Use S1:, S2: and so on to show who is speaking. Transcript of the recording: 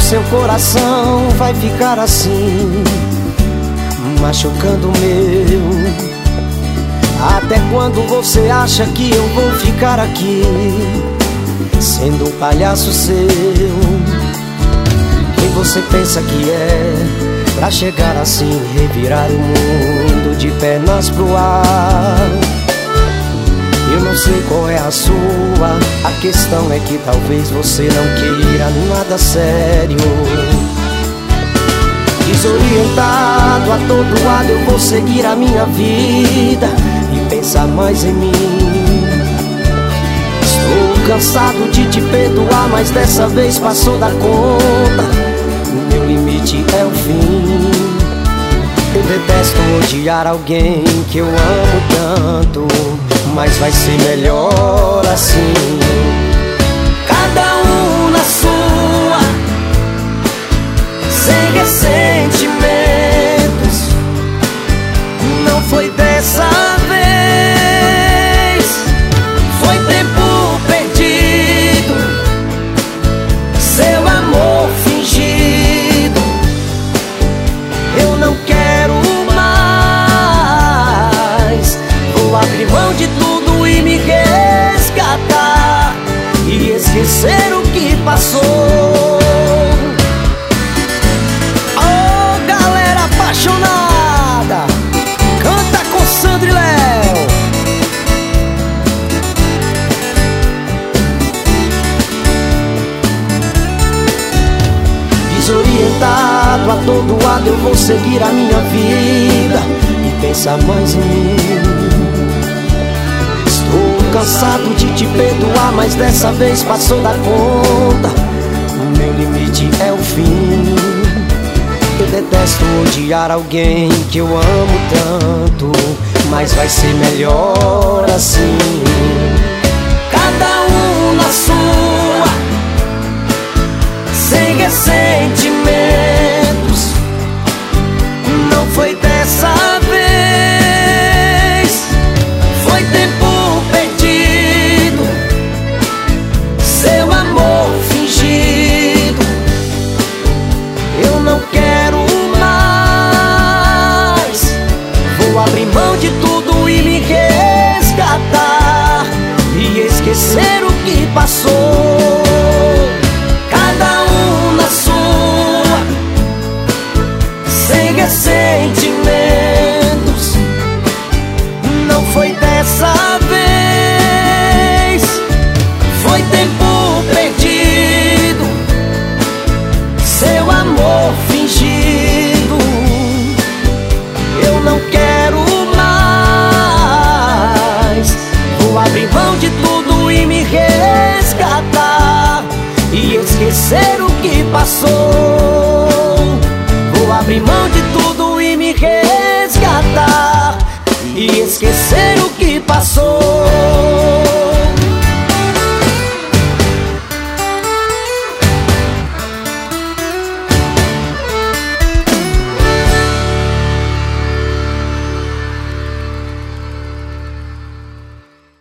S1: seu coração vai ficar assim, machucando o meu. Até quando você acha que eu vou ficar aqui, sendo um palhaço seu? Quem você pensa que é, pra chegar assim, revirar o mundo de pernas pro ar? Eu não sei qual é a sua, a questão é que talvez você não queira nada sério. Desorientado a todo lado eu vou seguir a minha vida e pensar mais em mim. Estou cansado de te perdoar, mas dessa vez passou da conta. O meu limite é o fim. Eu detesto odiar alguém que eu amo tanto, mas vai ser melhor assim. Cada um na sua, sem ressentimentos. Não foi dessa vez, foi tempo perdido, seu amor fingido. Eu não quero mais, vou abrir mão de tudo e me resgatar e esquecer o que passou. Oh, galera apaixonada, canta com Sandro e Léo. Desorientado a todo lado eu vou seguir a minha vida e pensar mais em mim. Cansado de te perdoar, mas dessa vez passou da conta. O meu limite é o fim. Eu detesto odiar alguém que eu amo tanto, mas vai ser melhor assim. Cada um na sua, sem ressentimentos. Não foi dessa vez, foi tempo perdido, seu amor fingido. Eu não quero mais, vou abrir mão de tudo e me resgatar e esquecer o que passou. Cada um na sua, sem ressentimentos. Não foi dessa vez, foi tempo perdido, seu amor fingido. Eu não quero mais, vou abrir mão de tudo e me resgatar e esquecer o que passou. Vou abrir mão de tudo e me resgatar e esquecer o